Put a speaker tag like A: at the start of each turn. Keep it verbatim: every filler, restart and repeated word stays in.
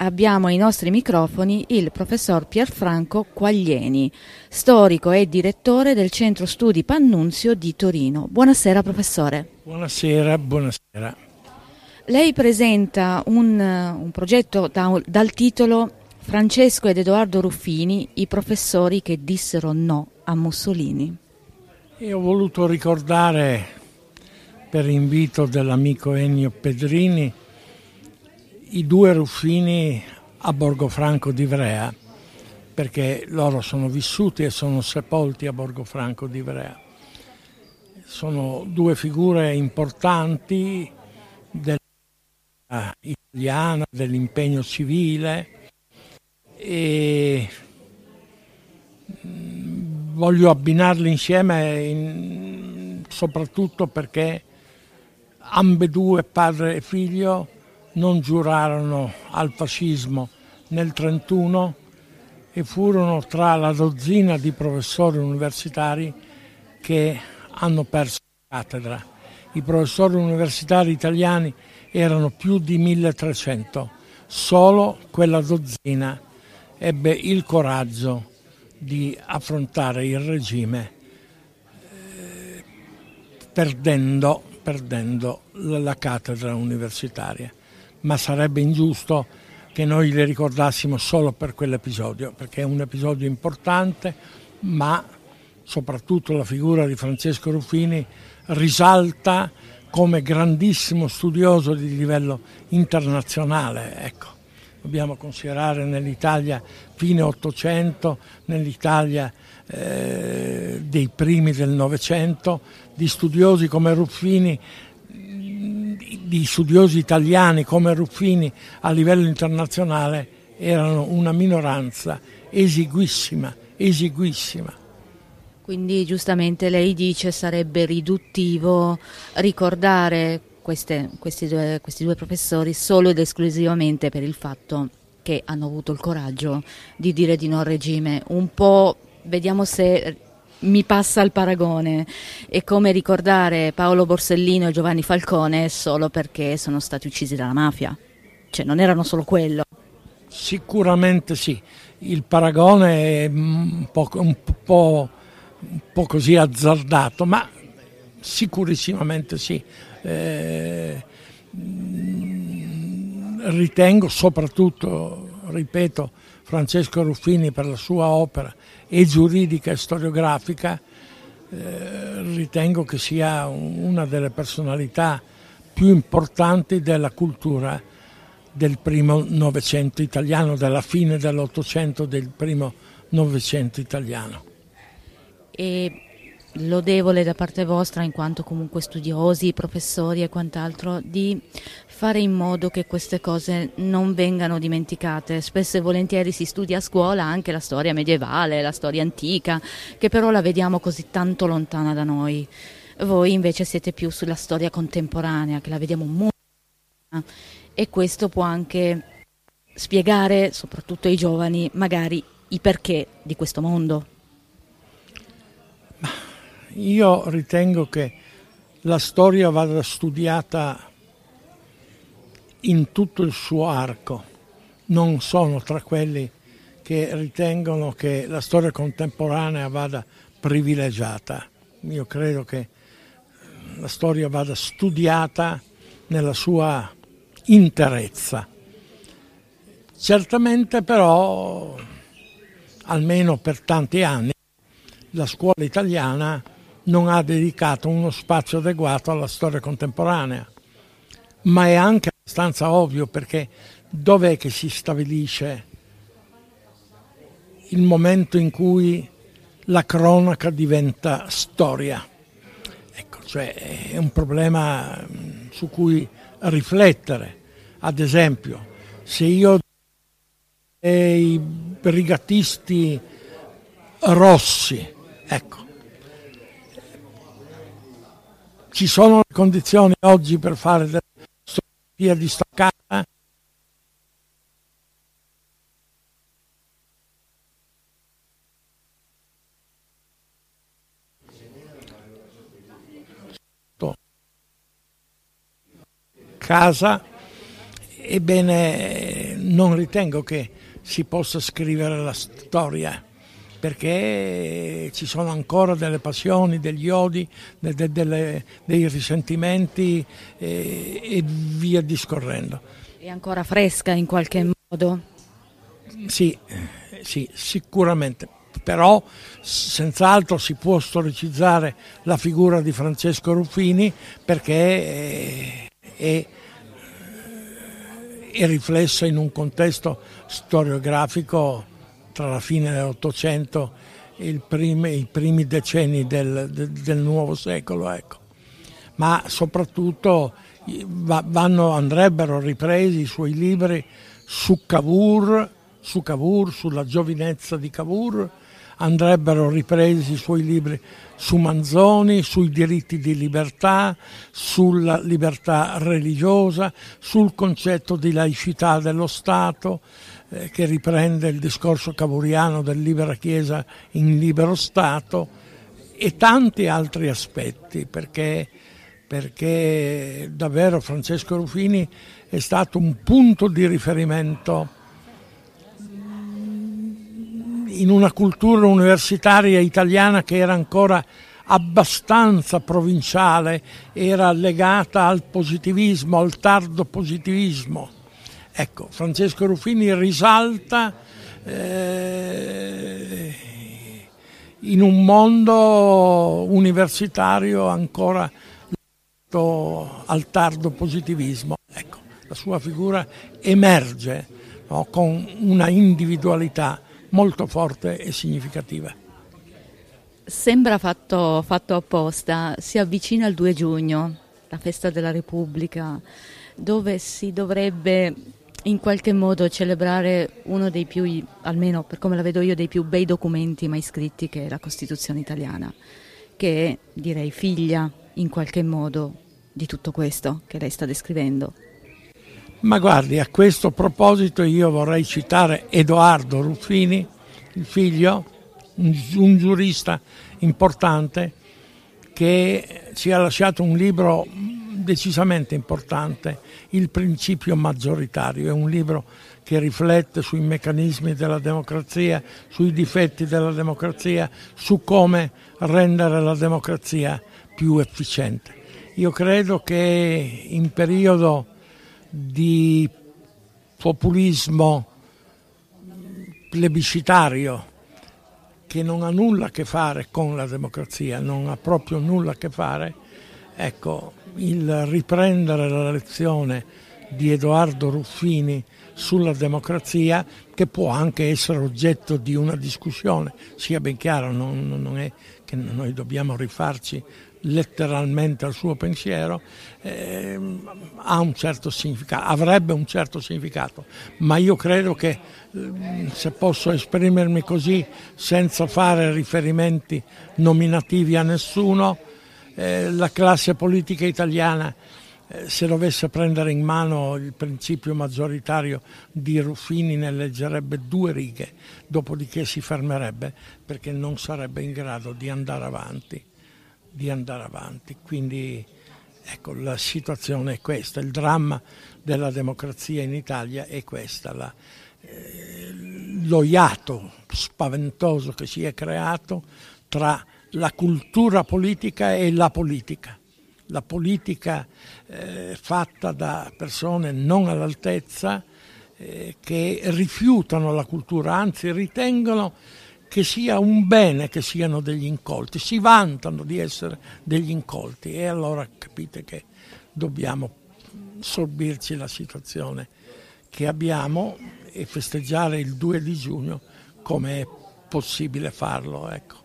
A: abbiamo ai nostri microfoni il professor Pierfranco Quaglieni, storico e direttore del Centro Studi Pannunzio di Torino. Buonasera professore.
B: Buonasera, buonasera.
A: Lei presenta un, un progetto da, dal titolo Francesco ed Edoardo Ruffini, i professori che dissero no a Mussolini.
B: E ho voluto ricordare, per invito dell'amico Ennio Pedrini, i due Ruffini a Borgofranco d'Ivrea, perché loro sono vissuti e sono sepolti a Borgofranco d'Ivrea. Sono due figure importanti della italiana, dell'impegno civile, e voglio abbinarli insieme in, soprattutto perché ambedue, padre e figlio, non giurarono al fascismo nel trentuno e furono tra la dozzina di professori universitari che hanno perso la cattedra. I professori universitari italiani erano più di milletrecento, solo quella dozzina ebbe il coraggio di affrontare il regime eh, perdendo, perdendo la cattedra universitaria. Ma sarebbe ingiusto che noi le ricordassimo solo per quell'episodio, perché è un episodio importante, ma soprattutto la figura di Francesco Ruffini risalta come grandissimo studioso di livello internazionale. Ecco, dobbiamo considerare nell'Italia fine Ottocento, nell'Italia eh, dei primi del Novecento, di studiosi come Ruffini, di studiosi italiani come Ruffini a livello internazionale erano una minoranza esiguissima, esiguissima.
A: Quindi giustamente lei dice sarebbe riduttivo ricordare queste, questi, due, questi due professori solo ed esclusivamente per il fatto che hanno avuto il coraggio di dire di no al regime. Un po', vediamo se mi passa il paragone, è come ricordare Paolo Borsellino e Giovanni Falcone solo perché sono stati uccisi dalla mafia, cioè non erano solo quello.
B: Sicuramente sì, il paragone è un po', un po', un po' così azzardato, ma sicurissimamente sì. Eh, ritengo soprattutto, ripeto, Francesco Ruffini per la sua opera e giuridica e storiografica, eh, ritengo che sia una delle personalità più importanti della cultura del primo Novecento italiano, della fine dell'Ottocento, del primo Novecento italiano.
A: E lodevole da parte vostra, in quanto comunque studiosi, professori e quant'altro, di fare in modo che queste cose non vengano dimenticate. Spesso e volentieri si studia a scuola anche la storia medievale, la storia antica, che però la vediamo così tanto lontana da noi. Voi invece siete più sulla storia contemporanea, che la vediamo molto lontana, e questo può anche spiegare, soprattutto ai giovani, magari i perché di questo mondo.
B: Io ritengo che la storia vada studiata in tutto il suo arco. Non sono tra quelli che ritengono che la storia contemporanea vada privilegiata. Io credo che la storia vada studiata nella sua interezza. Certamente però, almeno per tanti anni, la scuola italiana non ha dedicato uno spazio adeguato alla storia contemporanea, ma è anche abbastanza ovvio, perché dov'è che si stabilisce il momento in cui la cronaca diventa storia? Ecco, cioè è un problema su cui riflettere. Ad esempio, se io i brigatisti rossi, ecco, ci sono le condizioni oggi per fare della storiografia distaccata? Casa, ebbene non ritengo che si possa scrivere la storia, perché ci sono ancora delle passioni, degli odi, de, de, delle, dei risentimenti e, e via discorrendo.
A: È ancora fresca in qualche modo?
B: Sì, sì, sicuramente, però senz'altro si può storicizzare la figura di Francesco Ruffini, perché è, è, è riflessa in un contesto storiografico tra la fine dell'Ottocento e il primi, i primi decenni del, del, del nuovo secolo, ecco. Ma soprattutto vanno, andrebbero ripresi i suoi libri su Cavour, su Cavour, sulla giovinezza di Cavour, andrebbero ripresi i suoi libri su Manzoni, sui diritti di libertà, sulla libertà religiosa, sul concetto di laicità dello Stato, eh, che riprende il discorso cavouriano del libera Chiesa in libero Stato, e tanti altri aspetti, perché, perché davvero Francesco Ruffini è stato un punto di riferimento in una cultura universitaria italiana che era ancora abbastanza provinciale, era legata al positivismo, al tardo positivismo. Ecco, Francesco Ruffini risalta eh, in un mondo universitario ancora legato al tardo positivismo. Ecco, la sua figura emerge, no, con una individualità molto forte e significativa.
A: Sembra fatto, fatto apposta, si avvicina il due giugno, la festa della Repubblica, dove si dovrebbe in qualche modo celebrare uno dei più, almeno per come la vedo io, dei più bei documenti mai scritti, che è la Costituzione italiana, che è, direi, figlia in qualche modo di tutto questo che lei sta descrivendo.
B: Ma guardi, a questo proposito io vorrei citare Edoardo Ruffini, il figlio, un, un giurista importante, che ci ha lasciato un libro decisamente importante, Il principio maggioritario. È un libro che riflette sui meccanismi della democrazia, sui difetti della democrazia, su come rendere la democrazia più efficiente. Io credo che in periodo di populismo plebiscitario, che non ha nulla a che fare con la democrazia, non ha proprio nulla a che fare, ecco, il riprendere la lezione di Edoardo Ruffini sulla democrazia, che può anche essere oggetto di una discussione, sia ben chiaro, non, non è che noi dobbiamo rifarci letteralmente al suo pensiero, eh, ha un certo significato, avrebbe un certo significato, ma io credo che, eh, se posso esprimermi così senza fare riferimenti nominativi a nessuno, eh, la classe politica italiana, eh, se dovesse prendere in mano il principio maggioritario di Ruffini, ne leggerebbe due righe, dopodiché si fermerebbe, perché non sarebbe in grado di andare avanti. di andare avanti. Quindi ecco, la situazione è questa, il dramma della democrazia in Italia è questa, la, eh, lo iato spaventoso che si è creato tra la cultura politica e la politica. La politica eh, fatta da persone non all'altezza, eh, che rifiutano la cultura, anzi ritengono che sia un bene che siano degli incolti, si vantano di essere degli incolti, e allora capite che dobbiamo sorbirci la situazione che abbiamo e festeggiare il due di giugno come è possibile farlo, ecco.